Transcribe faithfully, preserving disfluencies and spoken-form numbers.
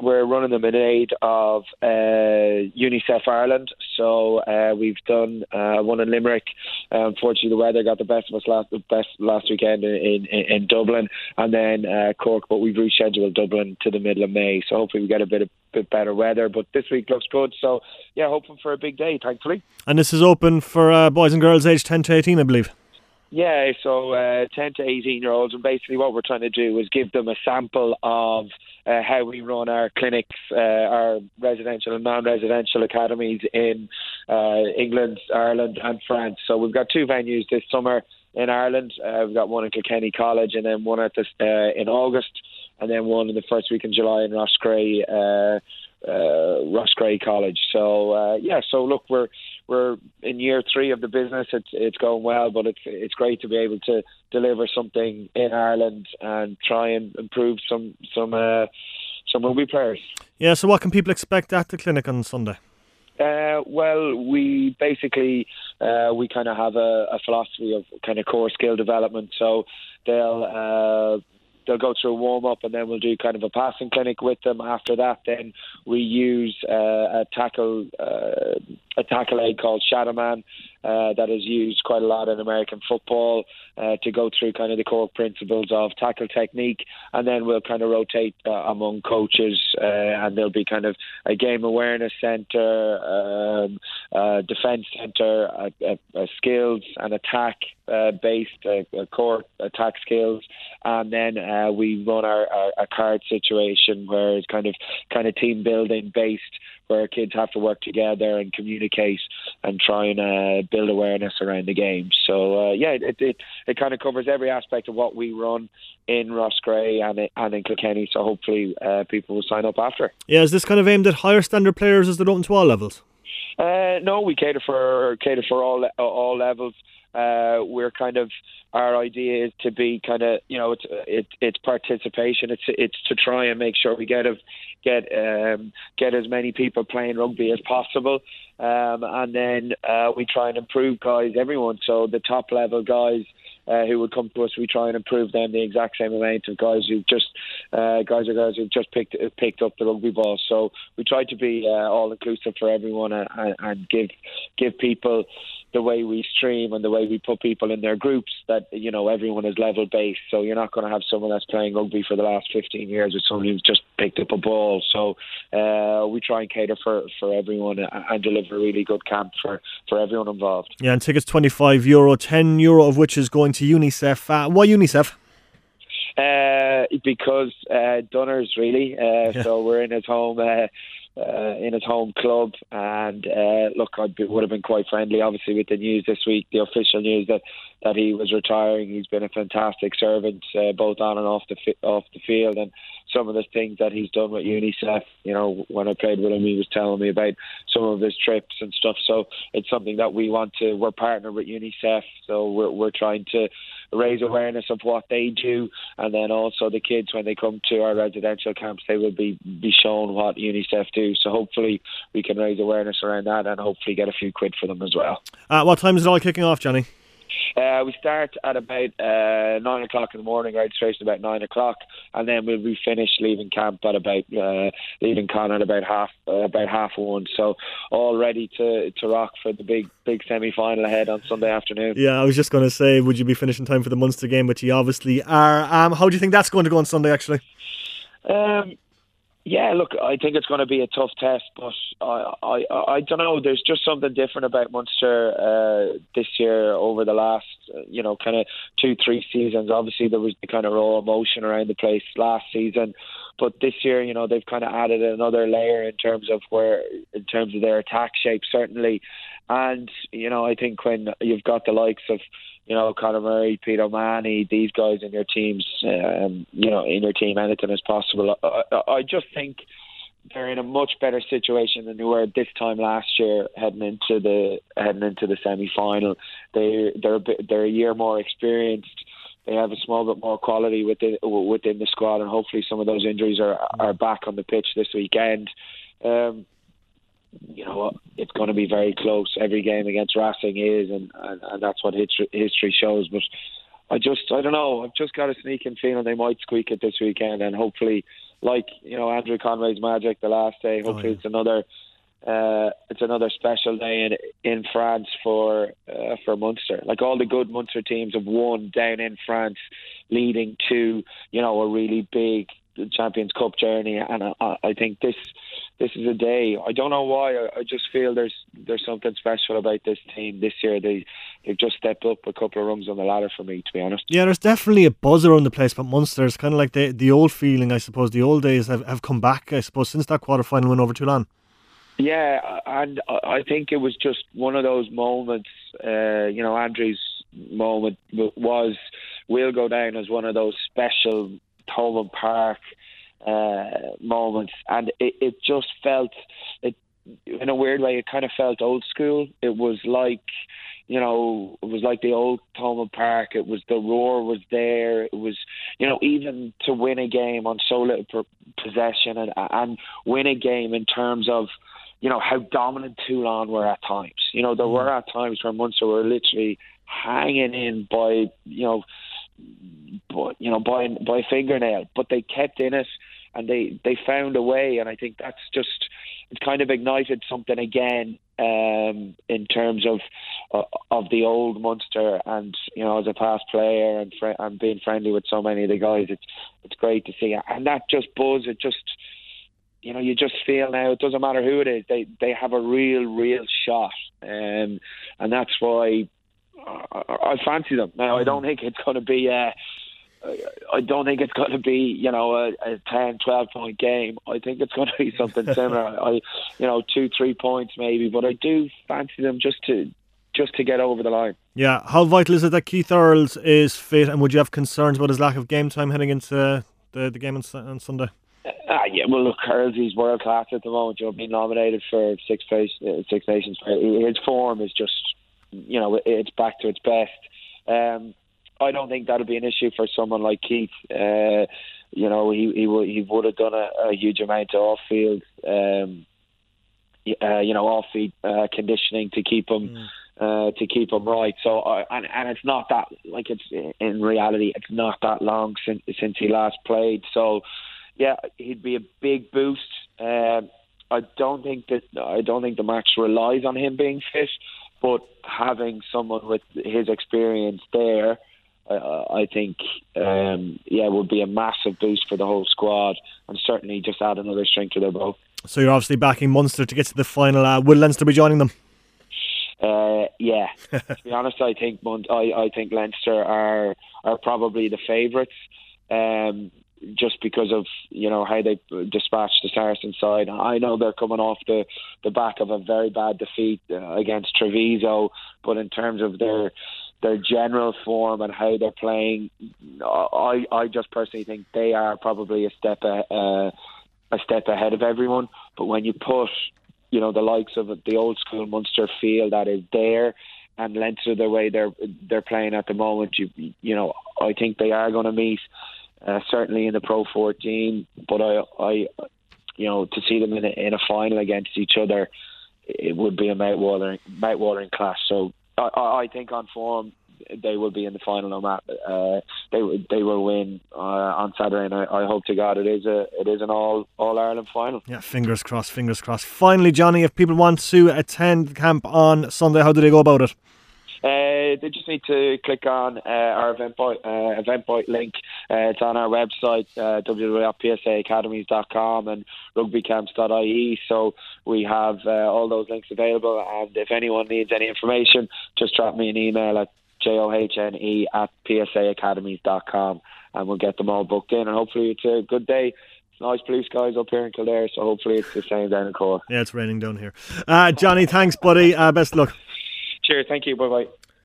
we're running them in aid of uh, UNICEF Ireland. So uh, we've done uh, one in Limerick. Uh, unfortunately, the weather got the best of us last best last weekend in, in, in Dublin, and then uh, Cork. But we've rescheduled Dublin to the middle of May. So hopefully we get a bit of bit better weather. But this week looks good. So yeah, hoping for a big day, thankfully. And this is open for uh, boys and girls aged ten to eighteen, I believe. Yeah, so uh, ten to eighteen year olds, and basically what we're trying to do is give them a sample of uh, how we run our clinics, uh, our residential and non-residential academies in uh, England, Ireland and France. So we've got two venues this summer in Ireland. Uh, we've got one in Kilkenny College and then one at this, uh, in August, and then one in the first week in July in Roscrea, uh, uh, Roscrea College. So uh, yeah, so look, we're we're in year three of the business. It's it's going well, but it's it's great to be able to deliver something in Ireland and try and improve some some uh, some rugby players. Yeah. So what can people expect at the clinic on Sunday? Uh, well, we basically uh, we kind of have a, a philosophy of kind of core skill development. So they'll. Uh, They'll go through a warm-up and then we'll do kind of a passing clinic with them. After that, then we use uh, a tackle uh, a tackle aid called Shadowman uh, that is used quite a lot in American football uh, to go through kind of the core principles of tackle technique. And then we'll kind of rotate uh, among coaches uh, and there'll be kind of a game awareness centre, um, a defence centre, a, a, a skills and attack uh, based uh, core attack skills, and then uh, we run our, our, our card situation where it's kind of kind of team building based, where kids have to work together and communicate and try and uh, build awareness around the game. So uh, yeah, it, it it kind of covers every aspect of what we run in Roscrea and and in Kilkenny. So hopefully uh, people will sign up after. Yeah, is this kind of aimed at higher standard players? Is it open to all levels? Uh, no, we cater for cater for all all levels. Uh, we're kind of our idea is to be kind of you know it's it, it's participation. It's it's to try and make sure we get a, get um, get as many people playing rugby as possible, um, and then uh, we try and improve guys, everyone. So the top level guys uh, who would come to us, we try and improve them the exact same amount of guys who just uh, guys or guys who've just picked picked up the rugby ball. So we try to be uh, all inclusive for everyone and, and, and give give people the way we stream and the way we put people in their groups, that you know everyone is level based. So you're not going to have someone that's playing rugby for the last fifteen years with someone who's just picked up a ball. So uh, we try and cater for, for everyone and deliver a really good camp for, for everyone involved. Yeah, and tickets twenty-five euro, ten euro of which is going to UNICEF. Uh, why UNICEF? Uh, because uh, Dunners really. Uh, yeah. So we're in his home. Uh, Uh, in his home club, and uh, look, I would have been quite friendly obviously with the news this week, the official news that, that he was retiring. He's been a fantastic servant uh, both on and off the fi- off the field, and some of the things that he's done with UNICEF, you know, when I played with him he was telling me about some of his trips and stuff. So it's something that we want to, we're partnered with UNICEF, so we're, we're trying to raise awareness of what they do, and then also the kids, when they come to our residential camps, they will be, be shown what UNICEF do. So hopefully we can raise awareness around that and hopefully get a few quid for them as well. Uh, what time is it all kicking off, Johnny? Uh, we start at about uh, nine o'clock in the morning, registration about nine o'clock, and then we'll be finished leaving camp at about uh, leaving con at about half uh, about half one. So all ready to, to rock for the big big semi final ahead on Sunday afternoon. Yeah, I was just going to say, would you be finishing time for the Munster game? But you obviously are. Um, how do you think that's going to go on Sunday? Actually, um, yeah, look, I think it's going to be a tough test, but I, I, I don't know. There's just something different about Munster uh, this year over the last, uh, you know, kind of two, three seasons. Obviously, there was the kind of raw emotion around the place last season, but this year, you know, they've kind of added another layer in terms of where, in terms of their attack shape, certainly. And you know, I think when you've got the likes of, you know, Conor Murray, Peter O'Mahony, these guys in your teams, um, you know, in your team, anything is possible. I, I, I just think they're in a much better situation than they were this time last year, heading into the heading into the semi final. They they're a bit, they're a year more experienced. They have a small bit more quality within within the squad, and hopefully some of those injuries are are back on the pitch this weekend. Um, you know, it's going to be very close. Every game against Racing is, and, and, and that's what history, history shows. But I just, I don't know. I've just got a sneaking feeling they might squeak it this weekend, and hopefully, like you know, Andrew Conway's magic the last day. Hopefully, oh, yeah. it's another, uh, it's another special day in in France for uh, for Munster. Like all the good Munster teams have won down in France, leading to you know a really big Champions Cup journey, and I, I think this this is a day. I don't know why. I, I just feel there's there's something special about this team this year. They they've just stepped up a couple of rungs on the ladder for me, to be honest. Yeah, there's definitely a buzz around the place, but Munster is kind of like the the old feeling, I suppose. The old days have, have come back, I suppose, since that quarter final win over Toulon. Yeah, and I think it was just one of those moments. Uh, you know, Andrew's moment was will go down as one of those special Thomond Park uh, moments, and it, it just felt it in a weird way. It kind of felt old school. It was like you know, it was like the old Thomond Park. It was the roar was there. It was you know even to win a game on so little per- possession and and win a game in terms of you know how dominant Toulon were at times. You know there were at times where Munster were literally hanging in by you know. But, you know, by by fingernail, but they kept in it and they, they found a way, and I think that's just it's kind of ignited something again um, in terms of uh, of the old Munster. And you know, as a past player and fr- and being friendly with so many of the guys, it's it's great to see, and that just buzz. It just you know, you just feel now it doesn't matter who it is, they they have a real real shot, um, and that's why. I, I fancy them. Now, I don't think it's going to be. Uh, I don't think it's going to be, you know, a, a ten, twelve point game. I think it's going to be something similar. I, you know, two, three points maybe. But I do fancy them just to just to get over the line. Yeah. How vital is it that Keith Earls is fit, and would you have concerns about his lack of game time heading into the the game on, on Sunday? Uh, yeah, well, look, Earls is world class at the moment. You'll be nominated for Six, uh, Six Nations. His form is just. You know, it's back to its best. Um, I don't think that'll be an issue for someone like Keith. Uh, you know, he he would he would have done a, a huge amount of off field, um, uh, you know, off field uh, conditioning to keep him mm. uh, to keep him right. So, uh, and and it's not that like it's in reality, it's not that long since since he last played. So, yeah, he'd be a big boost. Um, I don't think that I don't think the match relies on him being fit. But having someone with his experience there, uh, I think, um, yeah, would be a massive boost for the whole squad, and certainly just add another string to their bow. So you're obviously backing Munster to get to the final. Uh, will Leinster be joining them? Uh, yeah, to be honest, I think Mun- I, I think Leinster are are probably the favourites. Um, just because of you know how they dispatched the Saracen side. I know they're coming off the, the back of a very bad defeat uh, against Treviso, but in terms of their their general form and how they're playing, I I just personally think they are probably a step a, uh, a step ahead of everyone. But when you put you know the likes of the old school Munster feel that is there, and Leinster the way they're they're playing at the moment, you you know I think they are going to meet. Uh, certainly in the Pro fourteen, but I, I, you know, to see them in a, in a final against each other, it would be a mouth-watering, mouth-watering clash. So I, I think on form, they will be in the final. No matter, uh, they they will win uh, on Saturday, and I, I hope to God it is a it is an all all Ireland final. Yeah, fingers crossed, fingers crossed. Finally, Johnny, if people want to attend camp on Sunday, how do they go about it? Uh, they just need to click on uh, our Eventbrite, uh, Eventbrite link. Uh, it's on our website, uh, w w w dot p s a academies dot com and rugby camps dot i e. So we have uh, all those links available. And if anyone needs any information, just drop me an email at johne at p s a academies dot com and we'll get them all booked in. And hopefully it's a good day. It's nice blue skies up here in Kildare, so hopefully it's the same down in Cork. Yeah, it's raining down here. Uh, Johnny, thanks, buddy. Uh, best of luck. Cheers, thank you, bye bye.